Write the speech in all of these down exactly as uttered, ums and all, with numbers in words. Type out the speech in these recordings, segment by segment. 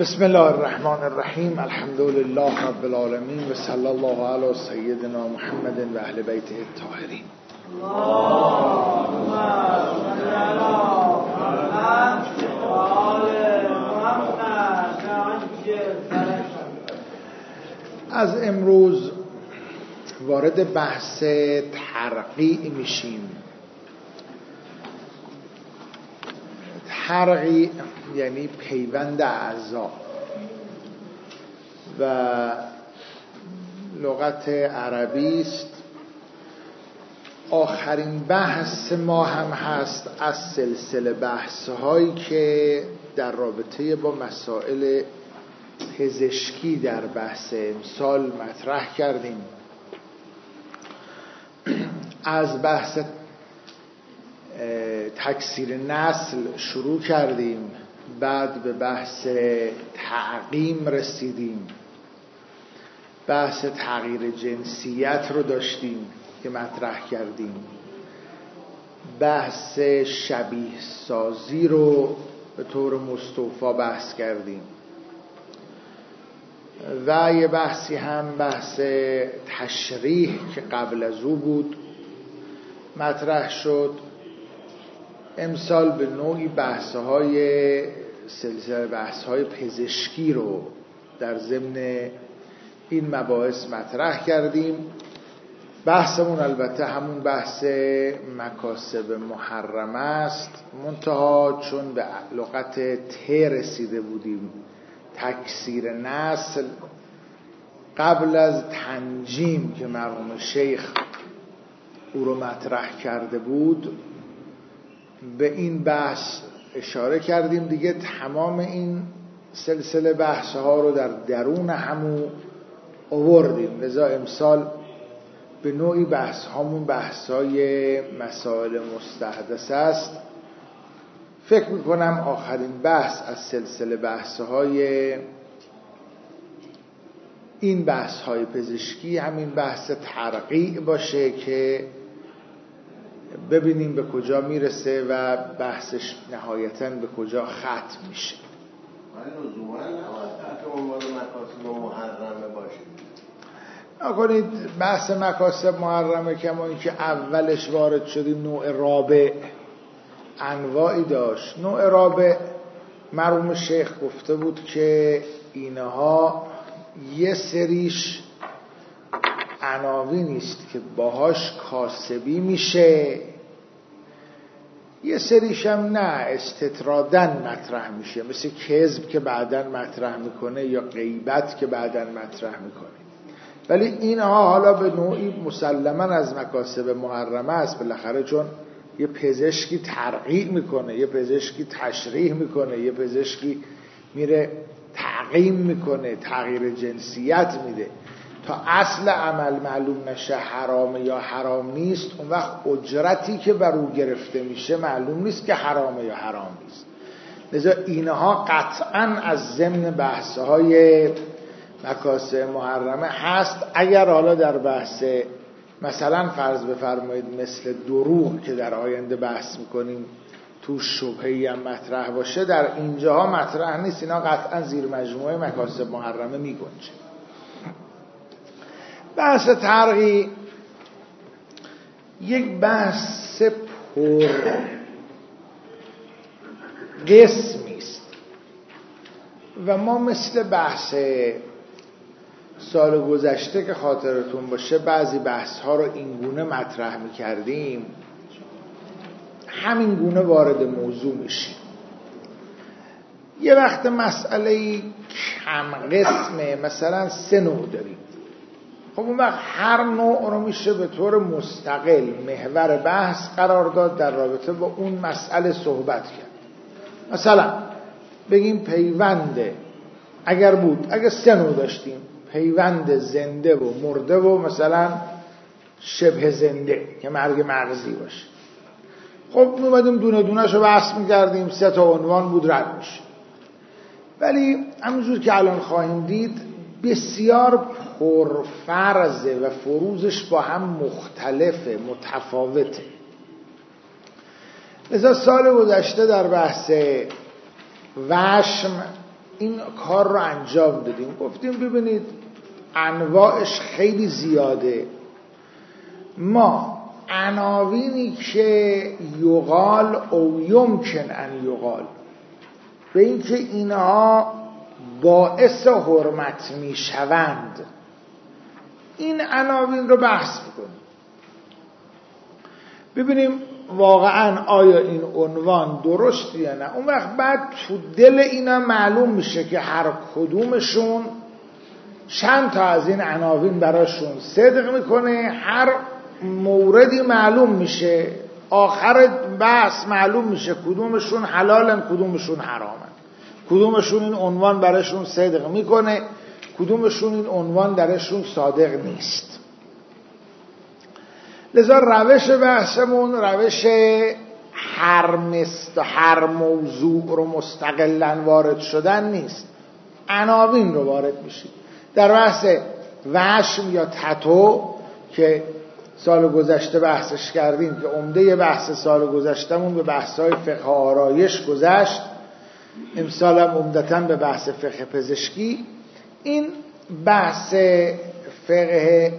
بسم الله الرحمن الرحیم. الحمد لله رب العالمین و صلی الله علی سیدنا محمد و اهل بیته الطاهرین. اللهم صل علی محمد و آل محمد. از امروز وارد بحث ترقیع میشیم. ترقیع یعنی پیوند اعضا و لغت عربی است. آخرین بحث ما هم هست از سلسله بحث هایی که در رابطه با مسائل پزشکی در بحث امسال مطرح کردیم. از بحث تکثیر نسل شروع کردیم، بعد به بحث تعقیم رسیدیم، بحث تغییر جنسیت رو داشتیم که مطرح کردیم، بحث شبیه سازی رو به طور مستوفا بحث کردیم و یه بحثی هم بحث تشریح که قبل از او بود مطرح شد. امسال به نوعی بحث‌های سلسله بحث‌های پزشکی رو در ضمن این مباحث مطرح کردیم. بحثمون البته همون بحث مکاسب محرمه است، منتها چون به لغت ت رسیده بودیم، تکثیر نسل، قبل از تنجیم که مرحوم شیخ او رو مطرح کرده بود به این بحث اشاره کردیم. دیگه تمام این سلسله بحث ها رو در درون همون آوردیم، لذا امسال به نوعی بحث هامون بحث های مسائل مستحدثه است. فکر میکنم آخرین بحث از سلسله بحث های این بحث های پزشکی همین بحث ترقیع باشه که ببینیم به کجا میرسه و بحثش نهایتاً به کجا ختم میشه. ولی لزوما نباید تحت عنوان مکاسب محرمه باشه. نکنید بحث مکاسب محرمه کما اینکه اولش وارد شدیم نوع رابع انواعی داشت. نوع رابع مرحوم شیخ گفته بود که اینها یه سریش عناوینی است که باهاش کاسبی میشه، یه سریش هم نه، استطرادن مطرح میشه، مثل کذب که بعداً مطرح میکنه یا غیبت که بعداً مطرح میکنه. ولی اینها حالا به نوعی مسلماً از مکاسب محرمه است بالاخره، چون یه پزشکی ترقیع میکنه، یه پزشکی تشریح میکنه، یه پزشکی میره تعقیم میکنه، تغییر جنسیت میده. تا اصل عمل معلوم نشه حرام یا حرام نیست، اون وقت اجرتی که بر او گرفته میشه معلوم نیست که حرام یا حرام نیست. لذا اینها قطعاً از ضمن بحث‌های مکاسب محرمه هست. اگر حالا در بحث مثلا فرض بفرمایید مثل دروغ که در آینده بحث میکنیم تو شبهه‌ای هم مطرح باشه، در اینجاها مطرح نیست، اینا قطعاً زیر مجموعه مکاسب محرمه میگنجه. بحث ترقیع یک بحث پر قسمی است و ما مثل بحث سال گذشته که خاطرتون باشه بعضی بحث ها رو این گونه مطرح می کردیم، همین گونه وارد موضوع میشیم. یه وقت مسئله کم قسمه، مثلا سه نوع داریم، خب اون وقت هر نوع رو میشه به طور مستقل محور بحث قرار داد، در رابطه با اون مسئله صحبت کرد. مثلا بگیم پیوند اگر بود، اگر سه نوع داشتیم، پیوند زنده و مرده و مثلا شبه زنده که مرگ مغزی باشه، خب میومدیم دونه دونه شو بحث میکردیم، سه تا عنوان بود رد میشه. ولی همونجور که الان خواهیم دید بسیار پرفرزه و فروزش با هم مختلفه، متفاوته. لذا سال گذشته در بحث وشم این کار رو انجام دادیم. گفتیم ببینید انواعش خیلی زیاده، ما عناوینی که یقال او یمکن ان یقال، به اینکه اینها باعث حرمت می شوند، این عناوین رو بحث میکنیم ببینیم واقعا آیا این عنوان درست یا نه. اون وقت بعد تو دل اینا معلوم میشه که هر کدومشون چند تا از این عناوین براشون صدق میکنه، هر موردی معلوم میشه، آخر بحث معلوم میشه کدومشون حلالن کدومشون حرامن، کدومشون این عنوان براشون صدق میکنه کدومشون این عنوان درشون صادق نیست. لذا روش بحثمون روش هر مست هر موضوع رو مستقلاً وارد شدن نیست، عناوین رو وارد میشید. در بحث وشم یا تتو که سال گذشته بحثش کردیم که عمده بحث سال گذشتمون به بحث‌های فقه آرایش گذشت، امسال هم عمدتاً به بحث فقه پزشکی. این بحث فقه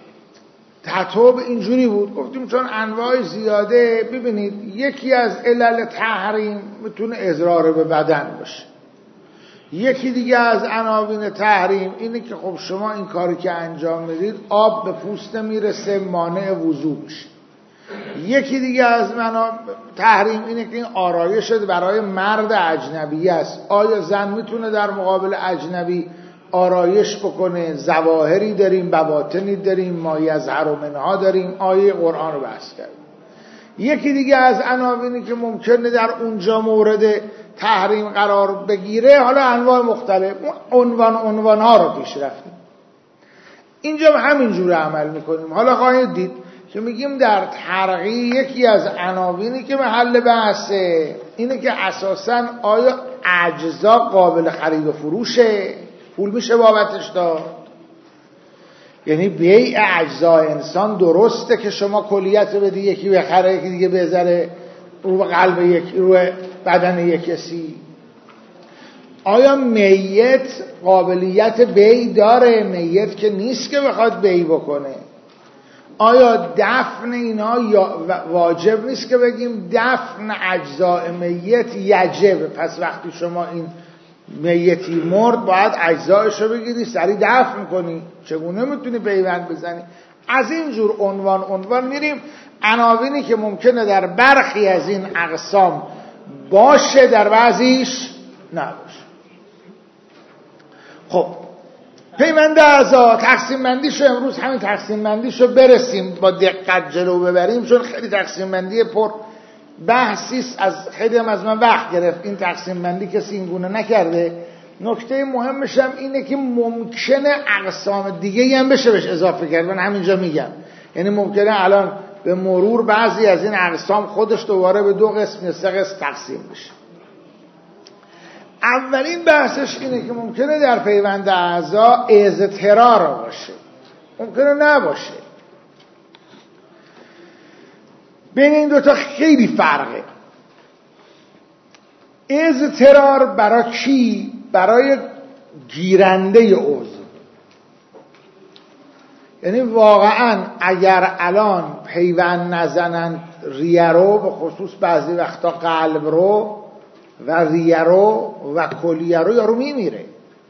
تتو اینجوری بود، گفتیم چون انواع زیاده، ببینید یکی از علل تحریم میتونه اضرار به بدن باشه، یکی دیگه از عناوین تحریم اینه که خب شما این کاری که انجام میدید آب به پوست میرسه مانع وضو میشه، یکی دیگه از تحریم اینه که این آرایش برای مرد اجنبی است، آیا زن میتونه در مقابل اجنبی آرایش بکنه؟ ظواهری داریم، بواطنی داریم، ما یظهر منها داریم، آیه قرآن رو بحث کردیم. یکی دیگه از عناوینی که ممکنه در اونجا مورد تحریم قرار بگیره، حالا انواع مختلف، عنوان عنوان ها رو پیش رفتیم. اینجا همینجور عمل میکنیم. حالا خواهید دید که میگیم در ترقی یکی از عناوینی که محل بحثه اینه که اساساً آیا اجزا قابل خرید و فروشه؟ پول میشه بابتش داد؟ یعنی بیع اجزای انسان درسته که شما کلیت بدی یکی بخره یکی دیگه بذاره رو قلب یکی، رو بدن یک کسی؟ آیا میت قابلیت بیع داره؟ میت که نیست که بخواد بیع بکنه. آیا دفن اینا واجب نیست که بگیم دفن اجزای میت یجب، پس وقتی شما این میتی مرد باید اجزایشو بگیری سریع دفن کنی، چگونه میتونی پیوند بزنی؟ از این جور عنوان عنوان میریم. عناوینی که ممکنه در برخی از این اقسام باشه در بعضیش نباشه. خب پیوند اعضا تقسیم بندیشو امروز همین تقسیم بندیشو برسیم با دقت جلو ببریم، چون خیلی تقسیم بندی پر بحثیست، از خیلی هم از من وقت گرفت این تقسیم بندی کسی این گونه نکرده. نکته مهمش هم اینه که ممکنه اقسام دیگه هم بشه بهش اضافه کرد، من همینجا میگم. یعنی ممکنه الان به مرور بعضی از این اقسام خودش دوباره به دو قسم یا سه قسم تقسیم بشه. اولین بحثش اینه که ممکنه در پیوند اعضا اضطرار باشه، ممکنه نباشه. بین این دوتا خیلی فرقه. اضطرار برای کی؟ برای گیرنده عضو. یعنی واقعا اگر الان پیوند نزنن ریه رو، به خصوص بعضی وقتا قلب رو و ریه رو و کلیه رو، یارو میمیره.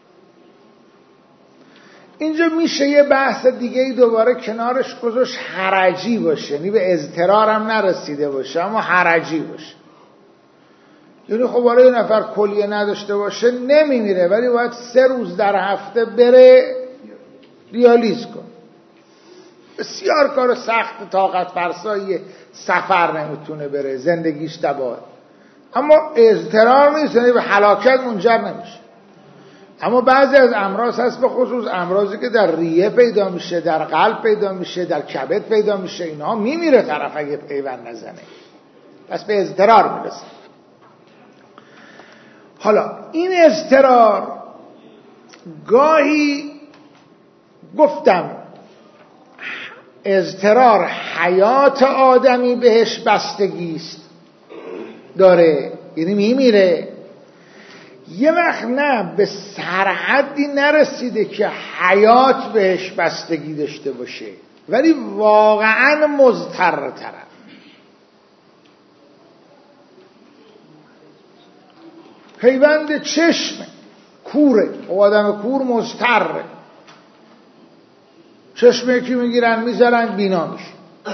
اینجا میشه یه بحث دیگه ای دوباره کنارش گذاشت، حرجی باشه، یعنی به اضطرار هم نرسیده باشه اما حرجی باشه. یعنی خب برای یه نفر کلیه نداشته باشه نمیمیره، ولی باید سه روز در هفته بره دیالیز کن. بسیار کار سخت طاقت فرسایی، سفر نمیتونه بره، زندگیش تباه. اما اضطرار نیست، یعنی به هلاکت منجر نمیشه. اما بعضی از امراض هست، به خصوص امراضی که در ریه پیدا میشه، در قلب پیدا میشه، در کبد پیدا میشه، اینها میمیره طرف اگه پیوند نزنه، پس به اضطرار میرسه. حالا این اضطرار گاهی گفتم اضطرار حیات آدمی بهش بستگی است داره، یعنی میمیره، یه وقت نه به سرحدی نرسیده که حیات بهش بستگی داشته باشه، ولی واقعا مضطرتره. پیوند چشم کوره، آدم کور مضطره، چشم یکی میگیرن میذارن بینا میشه.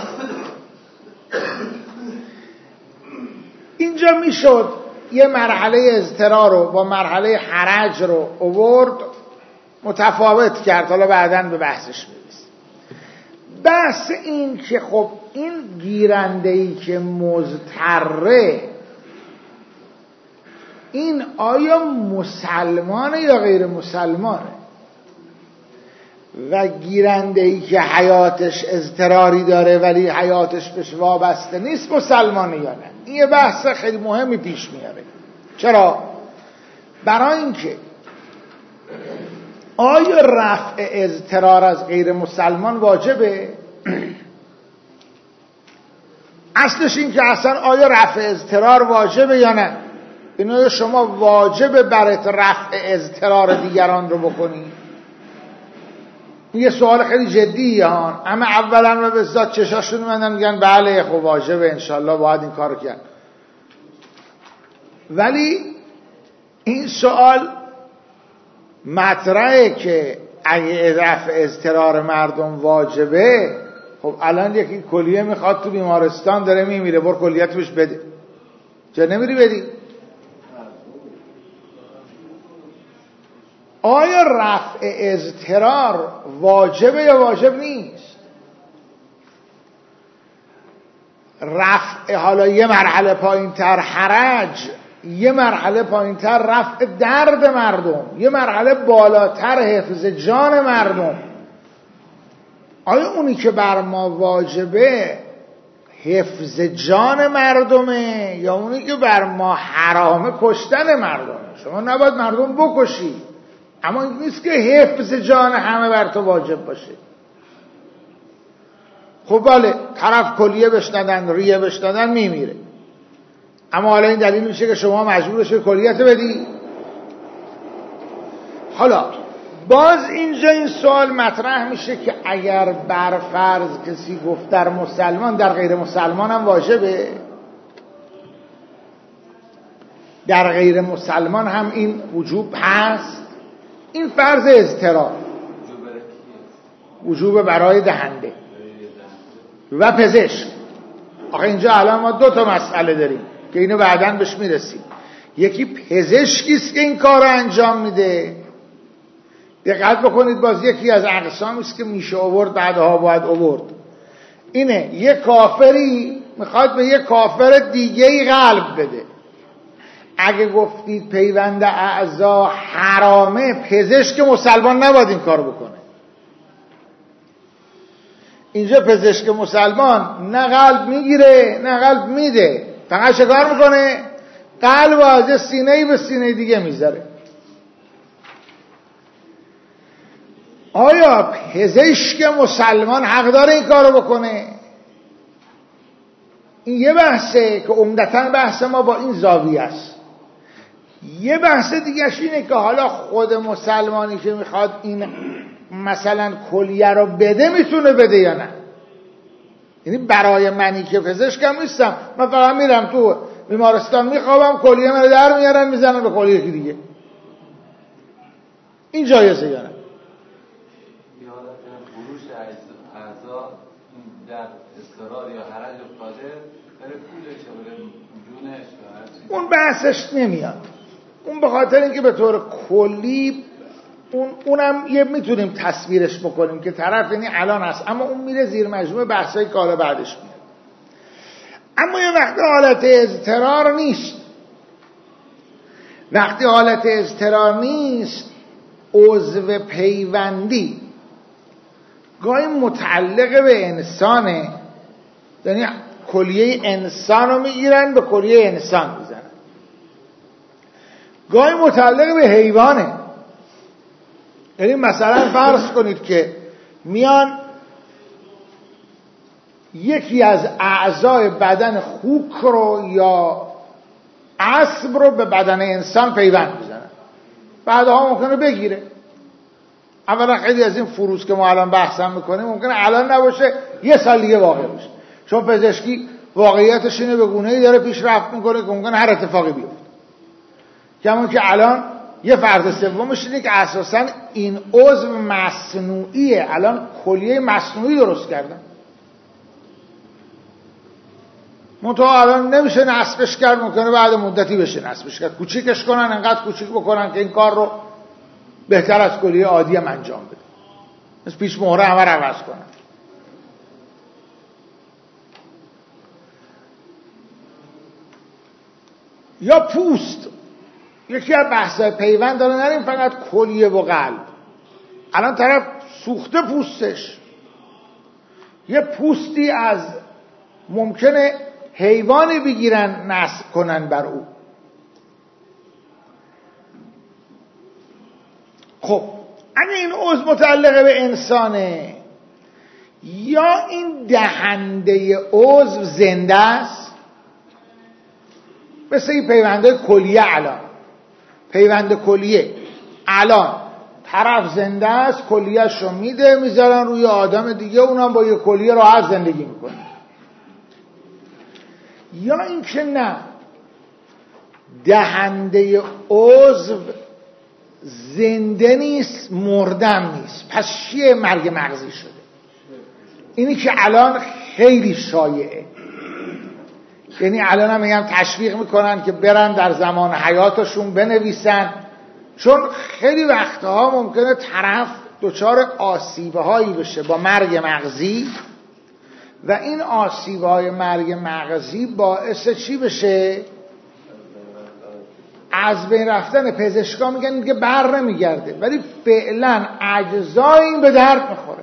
اینجا میشد یه مرحله اضطرار رو با مرحله حرج رو آورد متفاوت کرد. حالا بعداً به بحثش میرسیم. بحث این که خب این گیرنده‌ای که مضطره این آیا مسلمانه یا غیر مسلمانه، و گیرنده‌ای که حیاتش اضطراری داره ولی حیاتش بهش وابسته نیست مسلمانه یا نه. این یه بحث خیلی مهمی پیش میاره. چرا؟ برای اینکه آیا رفع اضطرار از غیر مسلمان واجبه؟ اصلش این که اصلا آیا رفع اضطرار واجبه یا نه. اینو شما واجبه برات رفع اضطرار دیگران رو بکنی؟ یه سوال خیلی جدیه ها. اما اولا و به ذات چشاشون میمندن میگن بله خب واجبه، انشالله باید این کارو کرد. ولی این سوال مطرحه که اگه رفع اضطرار مردم واجبه، خب الان یکی کلیه میخواد تو بیمارستان داره میمیره، بر کلیت بهش بده، چرا نمیری بدی؟ آیا رفع اضطرار واجبه یا واجب نیست؟ رفع حالا یه مرحله پایین تر حرج، یه مرحله پایین تر رفع درد مردم، یه مرحله بالاتر حفظ جان مردم. آیا اونی که بر ما واجبه حفظ جان مردمه یا اونی که بر ما حرامه کشتن مردمه؟ شما نباید مردم بکشی، اما این نیست که حفظ جان همه بر تو واجب باشه. خب بله طرف کلیه بشندن ریه بشندن میمیره، اما حالا این دلیل میشه که شما مجبور بشید کلیت بدی؟ حالا باز اینجا این سوال مطرح میشه که اگر بر فرض کسی گفت در مسلمان در غیر مسلمان هم واجبه، در غیر مسلمان هم این وجوب هست، این فرض اضطرار وجوب برای دهنده و پزشک. آخه اینجا الان ما دو تا مسئله داریم که اینو بعداً بهش میرسیم. یکی پزشکیست که این کار رو انجام میده، دقت بکنید باز یکی از اقسامی است که میشه آورد بعدها باید آورد. اینه یه کافری میخواد به یه کافر دیگه‌ای قلب بده. اگه گفتید پیوند اعضا حرامه، پزشک مسلمان نباید این کار بکنه. اینجا پزشک مسلمان نه قلب میگیره نه قلب میده، فقط چکار میکنه؟ قلب از سینه‌ای به سینه دیگه میذاره. آیا پزشک مسلمان حق داره این کارو بکنه؟ این یه بحثه که عمدتاً بحث ما با این زاویه است. یه بحث دیگه‌ش اینه که حالا خود مسلمانی که میخواد این مثلا کلیه رو بده میتونه بده یا نه. یعنی برای منی که پزشکم نیستم، من فقط میرم تو بیمارستان میخوابم، کلیه من در میارن میزنن به کلیه دیگه، این جایزه یا نه؟ در اضطرار یا حرج افتاده بره پولش یا بره جونش، اون بحثش نمیاد. اون به خاطر اینکه به طور کلی اون اونم یه میتونیم تصویرش بکنیم که طرف یعنی الان هست، اما اون میره زیر مجموعه بحثای که حالا بعدش میاد. اما یه وقتی حالت اضطرار نیست، وقتی حالت اضطرار نیست عضو پیوندی گاهی متعلق به انسانه، یعنی کلیه انسان رو میگیرن به کلیه انسان میزنن. گاهی متعلق به حیوانه، یعنی مثلا فرض کنید که میان یکی از اعضای بدن خوک رو یا اسب رو به بدن انسان پیوند میزنن. بعدها ممکنه بگیره. اولا خیلی از این فروس که ما الان بحثم میکنیم ممکنه الان نباشه، یه سال دیگه واقع بشه، چون پزشکی واقعیتش اینه به گونه‌ای داره پیشرفت میکنه که ممکنه هر اتفاقی بیفته. کما که الان یه فرض سومش اینه که اساساً این عضو مصنوعیه، الان کلیه مصنوعی درست کردن، منتها الان نمیشه نصبش کرد، ممکنه بعد مدتی بشه نصبش کرد، کوچیکش کنن، انقدر کوچیک بکنن که این کار رو بهتر از کلیه عادی هم انجام بده، مثل پیش مهره همه رو عوض کنن. یا پوست، یکی از بحث‌های پیوند داره، نریم فقط کلیه و قلب. الان طرف سوخته پوستش، یه پوستی از ممکنه حیوانی بگیرن نصب کنن بر او. خب اگه این عضو متعلق به انسانه یا این دهنده عضو زنده است، مثل این پیونده کلیه، الان پیوند کلیه الان طرف زنده است، کلیه‌اش رو میده میذارن روی آدم دیگه، اونم با یه کلیه راحت زندگی میکنه. یا اینکه نه، دهنده عضو زنده نیست، مردم نیست، پس چیه؟ مرگ مغزی شده. اینی که الان خیلی شایعه، یعنی الان هم میگم تشویق میکنن که برن در زمان حیاتشون بنویسن، چون خیلی وقتها ممکنه طرف دچار آسیب‌هایی بشه با مرگ مغزی و این آسیب‌های مرگ مغزی باعث چی بشه؟ از بین رفتن. پزشکا میگن که بر نمیگرده، ولی فعلا اجزای این به درد میخوره.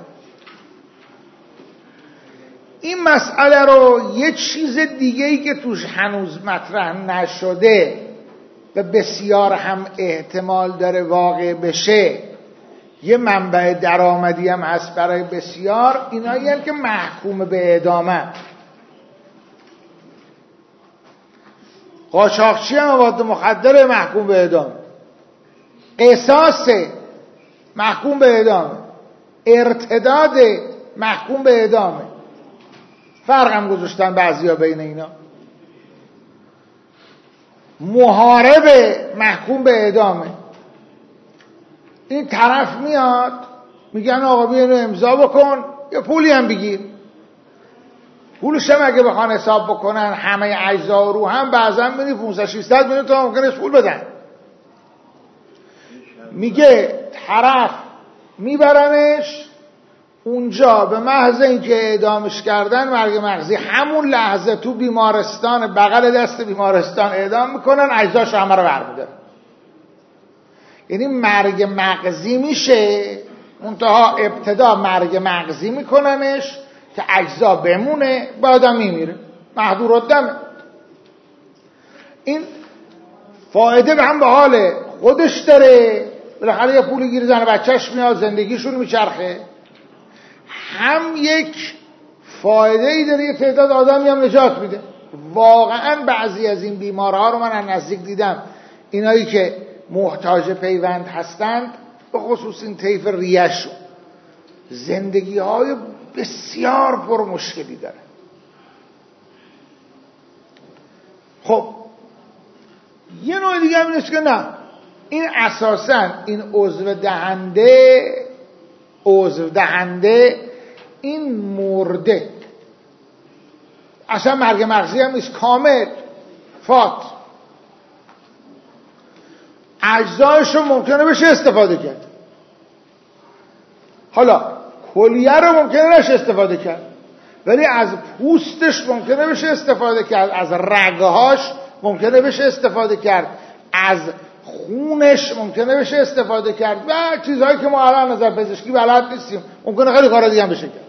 این مسئله رو یه چیز دیگه‌ای که توش هنوز مطرح نشده و بسیار هم احتمال داره واقع بشه، یه منبع درآمدی هم هست برای بسیار، اینایی هم که محکوم به اعدامه. قاچاقچی هم مواد مخدر محکوم به اعدام، قصاص محکوم به اعدام، ارتداد محکوم به اعدامه. فرق هم گذاشتن بعضیا بین اینا. محاربه محکوم به اعدامه. این طرف میاد میگن آقا بیا اینو امضا بکن، یا پولی هم بگیر. پولش هم اگه بخوان حساب بکنن همه اجزا رو هم بعضا میدی پانصد ششصد میلیون تا ممکنه پول بدن. میگه طرف میبرنش اونجا، به محض اینکه اعدامش کردن مرگ مغزی، همون لحظه تو بیمارستان بغل دست بیمارستان اعدام میکنن، اجزاش همه رو برمیدارن. یعنی مرگ مغزی میشه، منتها ابتدا مرگ مغزی میکننش که اجزا بمونه، بعدم میمیره، محضور الدمه. این فایده به هم به حال خودش داره، بالاخره یه پولی گیر زن بچهش میاد، زندگیشون میچرخه، هم یک فایده ای داره، یه تعداد آدمی هم نجات میده. واقعا بعضی از این بیمارها رو من از نزدیک دیدم، اینایی که محتاج پیوند هستند، به خصوص این طیف ریه‌شون زندگی های بسیار پر مشکلی داره. خب یه نوع دیگه هم اینست که نه، این اساساً این عضو دهنده عضو دهنده این مرده، اصلا مرگ مغزی هم نیست، کامل فات، اجزایش رو ممکنه بشه استفاده کرد. حالا کلیه رو ممکنه نشه استفاده کرد، ولی از پوستش ممکنه بشه استفاده کرد، از رگهاش ممکنه بشه استفاده کرد، از خونش ممکنه بشه استفاده کرد و چیزهایی که ما الان نظر پزشکی بلد نیستیم، ممکنه خیلی کارا دیگه هم بشه کرد.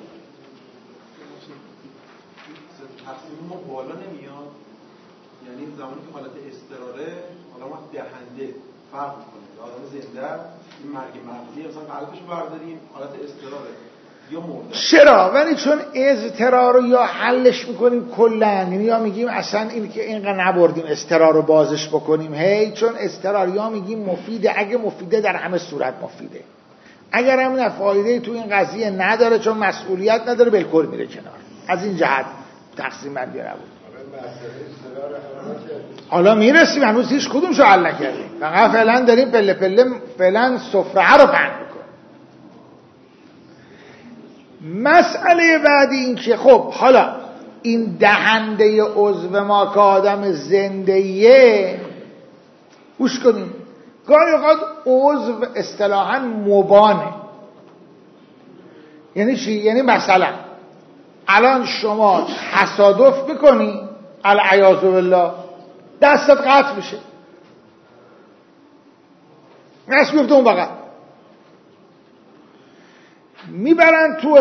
تقسیم ما بالا نمیاد، یعنی زمانی که حالت استراره، حالا ما دهنده فرق میکنه، آدم زنده این مرگ مغزی مثلا قلبش برداریم حالت استراره، یا مرده. چرا؟ ولی چون اضطرار رو یا حلش میکنیم کلن، یعنی یا میگیم اصلا این که اینقدر نبردیم اضطرار رو بازش بکنیم هی، چون اضطرار یا میگیم مفیده، اگه مفیده در همه صورت مفیده، اگر هم نه فایده تو این قضیه نداره چون مسئولیت نداره بالکل میره کنار. از این جهت تقسیم بندی نبود. حالا میرسیم، هنوز هیچ کدومشو حل نکردیم، فقط فعلا داریم پله پله فعلا سفره رو پهن میکنیم. مسئله بعدی این که خب حالا این دهنده عضو ما که آدم زندهیه، گوش کنیم، گاهی اوقات عضو اصطلاحاً مبانه. یعنی چی؟ یعنی مثلا الان شما تصادف میکنی العیاذ بالله دستت قطع میشه، دست میفته اون بغل، میبرن تو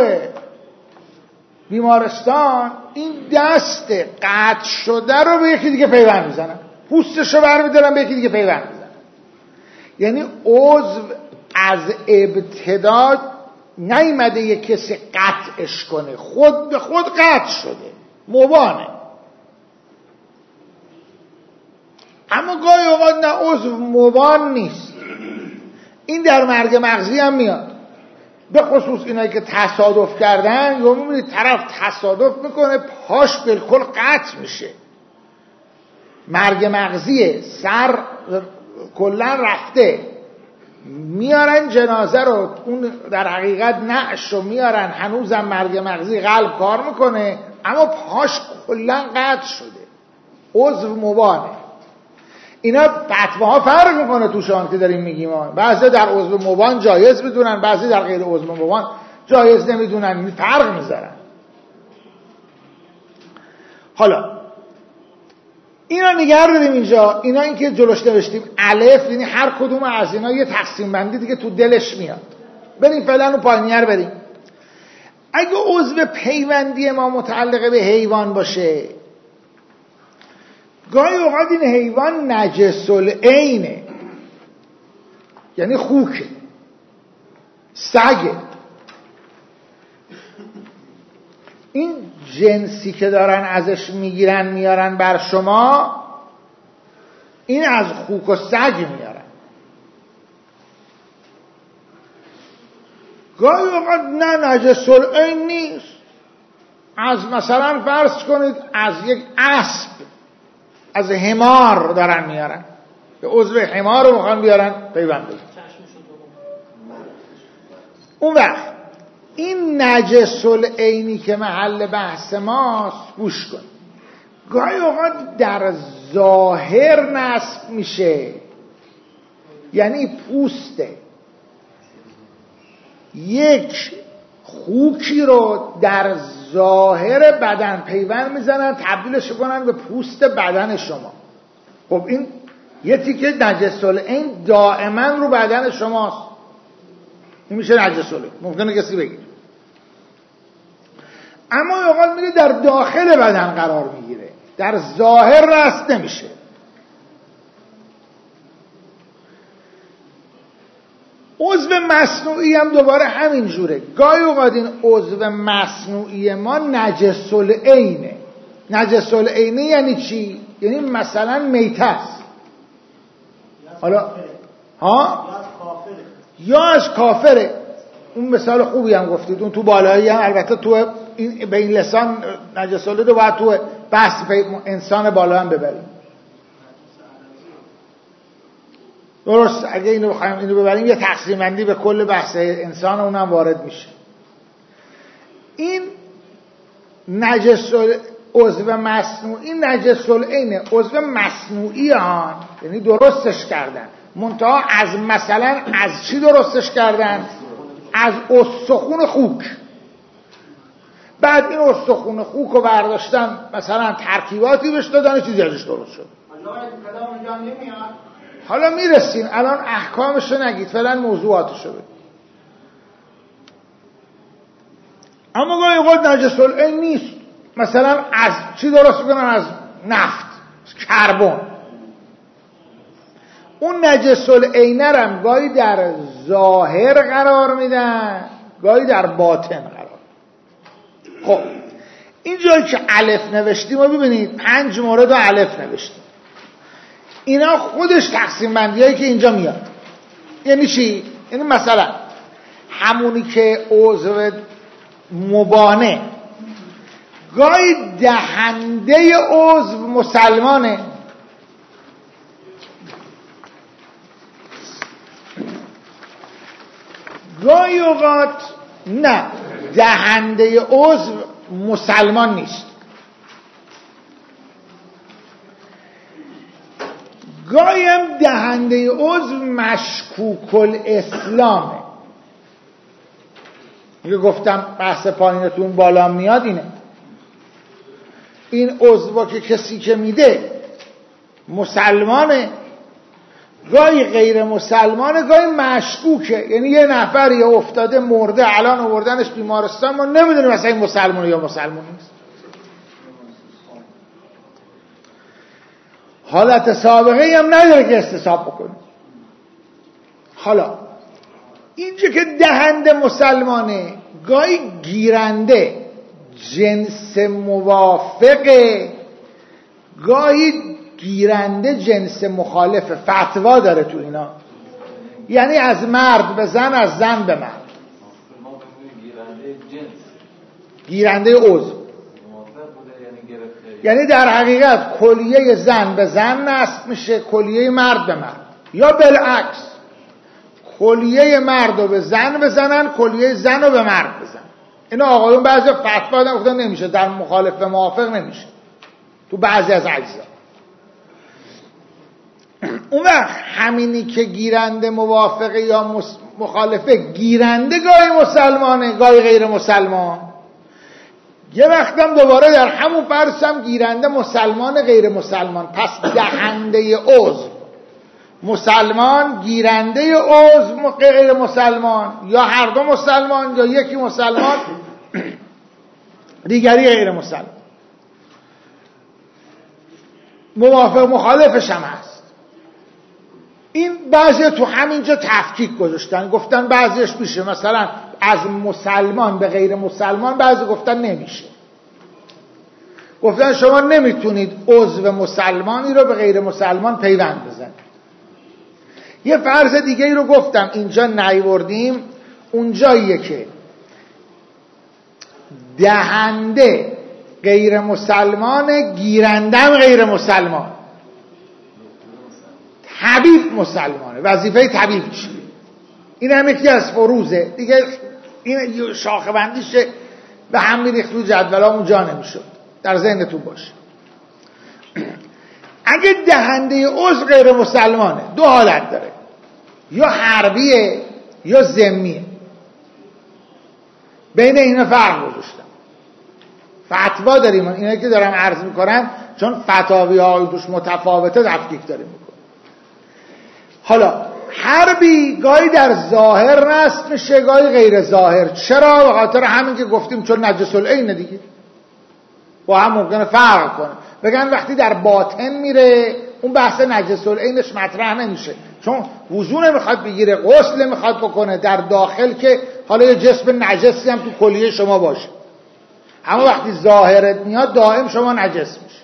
بیمارستان، این دست قطع شده رو به یکی دیگه پیوند میزنن، پوستشو برمیدارن به یکی دیگه پیوند میزنن. یعنی عضو از ابتدا نیامده یک کسی قطعش کنه، خود به خود قطع شده، مبانه. اما گاهی اوقات نه عضو مبان نیست، این در مرگ مغزی هم میاد، به خصوص اینایی که تصادف کردن، یا میبینید طرف تصادف میکنه پاش بالکل قطع میشه، مرگ مغزیه، سر کلا رفته، میارن جنازه رو، اون در حقیقت نعش رو میارن، هنوزم مرگ مغزی، قلب کار میکنه اما پاش کلا قطع شده، عضو مبانه. اینا فتواها فرق میکنه توشان که داریم میگیم، بعضی در عضو مبان جایز میدونن، بعضی در غیر عضو مبان جایز نمیدونن، فرق میذارن. حالا اینا نگه داریم اینجا، اینا این که جلوش نوشتیم الف، یعنی هر کدوم از اینا یه تقسیم بندی دیگه تو دلش میاد. بریم فعلا اون پایینی‌تر بریم. اگه عضو پیوندی ما متعلق به حیوان باشه، گاهی اوقات این حیوان نجس العینه، یعنی خوکه، سگه، این جنسی که دارن ازش میگیرن میارن بر شما، این از خوک و سگ میارن. گاهی اوقات نه نجس العین نیست، از مثلا فرض کنید از یک اسب، از حمار دارن میارن، به عضو حمار رو میخوان بیارن پیوند بزن. اون وقت این نجس العینی که محل بحث ماست، گوش کن، گاهی اوقات در ظاهر نصب میشه، یعنی پوسته یک خوکی رو در ظاهر بدن پیوند میزنن، تبدیلش کنن به پوست بدن شما. خب این یه تیکه نجس العین دائما رو بدن شماست، این میشه نجس العین، ممکنه کسی بگیر. اما اوقات میره در داخل بدن قرار میگیره، در ظاهر رست نمیشه. عضو مصنوعی هم دوباره همین جوره، گاهی اوقات این عضو مصنوعی ما نجس العینه. نجس العینه یعنی چی؟ یعنی مثلا میته است، حالا ها یا از کافره. اون مثال خوبی هم گفتید، اون تو بالایی هم، البته تو این به این لسان نجس العین رو باید تو بحث انسان بالا هم ببریم. درست، اگه اینو بخوایم اینو ببریم یه تقسیم بندی به کل بحث انسان اونم وارد میشه. این نجس عضو مصنوعی نجس العین، عضو مصنوعی آن، یعنی درستش کردن، منتها از مثلا از چی درستش کردن؟ از استخون خوک. بعد این استخون خوک رو برداشتن، مثلا ترکیباتی بهش دادن، چیزی ازش درست شد. حالا میرسیم، الان احکامش رو نگید، فعلا موضوعاتش رو بگید. اما گاهی اوقات نجس العین نیست، مثلا از چی درست کنن؟ از نفت، از کربن. اون نجس العین هم گاهی در ظاهر قرار میدن، گاهی در باطن قرار میدن. خب این جایی که الف نوشتیم رو ببینید، پنج مورد رو الف نوشتیم. اینا خودش تقسیم بندی هایی که اینجا میاد. یعنی چی؟ یعنی مثلا همونی که عضو مبانه گاهی دهنده عضو مسلمانه، گاهی اوقات نه، دهنده عضو مسلمان نیست. گاهی هم دهنده عضو مشکوک الاسلامه. یه گفتم بحث پایینتون بالا میاد اینه، این عضو که کسی که میده مسلمانه، گاهی غیر مسلمانه، گاهی مشکوکه. یعنی یه نفری افتاده مرده، الان آوردنش بیمارستان، ما نمیدونیم مثلا این مسلمانه یا مسلمان نیست. حالت سابقه هم نداره که استصحاب بکنه. حالا اینجا که دهنده مسلمانه، گاهی گیرنده جنس موافقه، گاهی گیرنده جنس مخالفه. فتوا داره تو اینا، یعنی از مرد به زن، از زن به مرد. گیرنده عضو یعنی در حقیقت کلیه زن به زن نصب میشه، کلیه مرد به مرد، یا بالعکس کلیه مرد رو به زن بزنن، کلیه زن رو به مرد بزنن. اینا آقایون بعضی فتوا دادن گفتن نمیشه، در مخالف به موافق نمیشه تو بعضی از اجزا. اون وقت همینی که گیرنده موافقه یا مخالفه، گیرنده گاهی مسلمانه گاهی غیر مسلمان. یه وقتم دوباره در همون فرض هم گیرنده مسلمان غیر مسلمان. پس دهنده عضو مسلمان، گیرنده عضو غیر مسلمان، یا هر دو مسلمان یا یکی مسلمان دیگری غیر مسلمان. موافق مخالفش هم هست. این بعضی تو همینجا تفکیک گذاشتن، گفتن بعضیش میشه، مثلا از مسلمان به غیر مسلمان، بعضی گفتن نمیشه. گفتن شما نمیتونید عضو مسلمانی رو به غیر مسلمان پیوند بزنید. یه فرض دیگه ای رو گفتم اینجا نیوردیم، اونجاییه که دهنده غیر مسلمان، گیرندم غیر مسلمان. طبیب مسلمانه، وظیفه طبیبش. این هم یکی از فروزه دیگه، این شاخه بندیشه به هم میریخت رو جدولا، اونجا نمیشد. در ذهنتون باشه اگه دهنده عضو غیر مسلمانه، دو حالت داره، یا حربیه یا ذمیه. بین اینا فرق گذاشتم. فتوا داریم، اینا که دارم عرض میکنم چون فتاوی های توش متفاوته تفکیک داریم میکنم. حالا حربی گاهی در ظاهر نصب میشه، گاهی غیر ظاهر. چرا؟ به خاطر همین که گفتیم چون نجس العین دیگه، با هم ممکنه فرق کنه. بگن وقتی در باطن میره اون بحث نجس العینش مطرح نمیشه، چون وضو نمیخواد بگیره، غسل نمیخواد بکنه. در داخل که حالا یه جسم نجسی هم تو کلیه شما باشه، اما وقتی ظاهرت میاد دائم شما نجس میشه.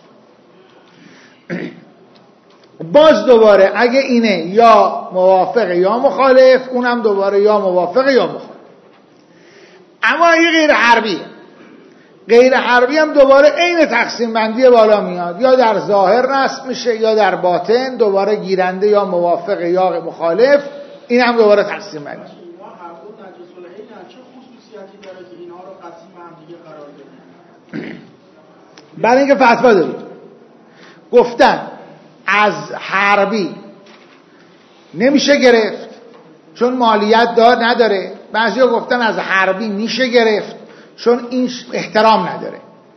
باز دوباره اگه اینه یا موافق یا مخالف، اونم دوباره یا موافق یا مخالف. اما اگه غیر حربی، غیر حربی هم دوباره عین تقسیم بندی بالا میاد، یا در ظاهر نصب میشه یا در باطن، دوباره گیرنده یا موافق یا مخالف. این هم دوباره تقسیم بندی. برای اینکه فتوا دارید گفتن از حربی نمیشه گرفت چون مالیت دار نداره، بعضیا گفتن از حربی میشه گرفت چون این احترام نداره.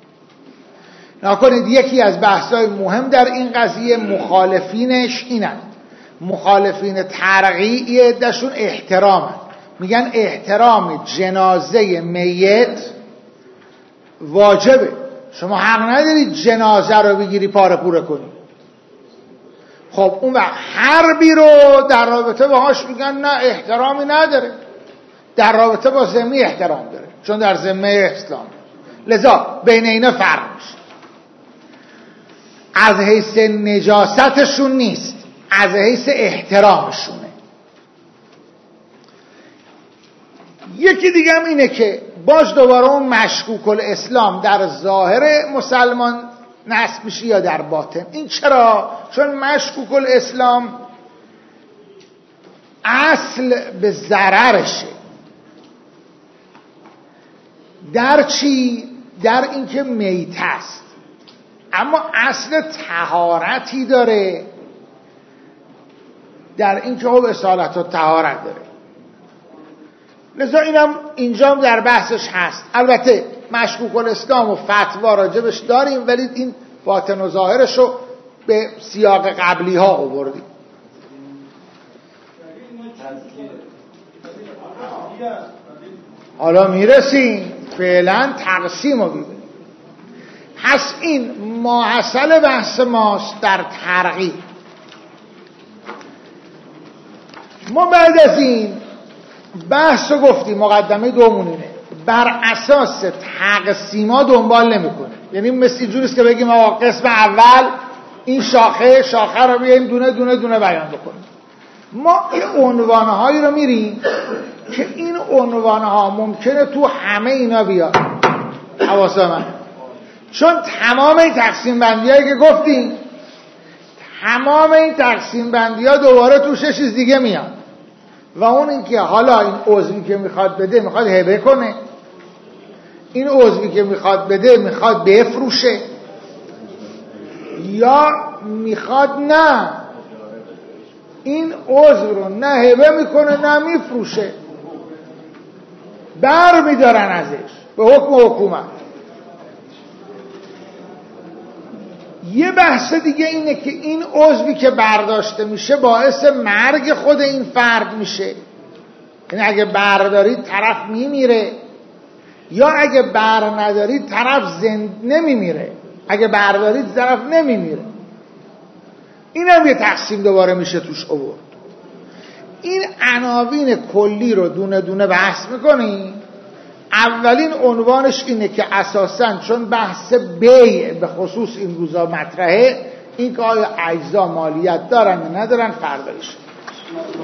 نکنید یکی از بحث‌های مهم در این قضیه مخالفینش اینن، مخالفین ترقیع دشون احترامن. میگن احترام جنازه میت واجبه، شما حق ندارید جنازه رو بگیری پاره پوره کنی. خب اون وقت حربی رو در رابطه باهاش میگن نه احترامی نداره، در رابطه با ذمه احترام داره چون در ذمه اسلام. لذا بین اینا فرق میشه. از حیث نجاستشون نیست، از حیث احترامشونه. یکی دیگه هم اینه که باش دوباره اون مشکوک الاسلام در ظاهر مسلمان نصب میشه یا در باطن. این چرا؟ چون مشکوک الاسلام اصل به ضررشه. در چی؟ در اینکه میت است، اما اصل طهارتی داره، در اینکه خب اصالت و طهارت داره. لذا اینم اینجا در بحثش هست. البته مشکوک الاسلام و فتوا راجبش داریم، ولی این باطن و ظاهرش رو به سیاق قبلی ها آوردیم. حالا میرسیم فعلا تقسیم رو ببینیم. پس این ماحصل بحث ماست در ترغیب. ما بعد از این بحث رو گفتیم، مقدمه دومونینه، بر اساس تقسیما دنبال نمیکنه. یعنی مثل جوریست که بگیم آقا قسم اول این شاخه شاخه رو بیایم دونه دونه دونه بیان بکنیم. ما این عنوانهایی رو میریم که این عنوانها ممکنه تو همه اینا بیاد. حواسا من، چون تمام این تقسیم بندی هایی که گفتیم، تمام این تقسیم بندی ها دوباره توش چیز دیگه میاد، و اون این که حالا این عضوی که میخواد بده میخواد هبه کنه، این عضوی که میخواد بده میخواد بفروشه، یا میخواد نه این عضو رو نه هبه میکنه نه میفروشه، بر میدارن ازش به حکم حکومت. یه بحث دیگه اینه که این عضوی که برداشته میشه باعث مرگ خود این فرد میشه. یعنی اگه بردارید طرف میمیره، یا اگه بر ندارید طرف زند نمیمیره. اگه بردارید طرف نمیمیره. این هم یه تقسیم دوباره میشه توش آورد. این عناوین کلی رو دونه دونه بحث میکنیم. اولین عنوانش اینه که اساساً چون بحث بیع به خصوص این روزا مطرحه، این که آیا اجزا مالیت دارن یا ندارن فردا بشه.